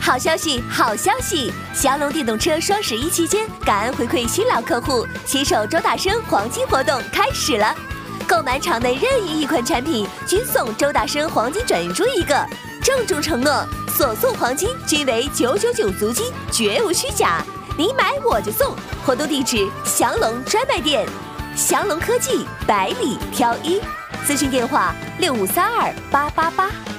好消息，好消息！祥龙电动车双11期间，感恩回馈新老客户，携手周大生黄金活动开始了。购买场内任意一款产品，均送周大生黄金转运珠1个，郑重承诺，所送黄金均为999足金，绝无虚假。你买我就送，活动地址：祥龙专卖店，祥龙科技百里挑一，咨询电话65328888。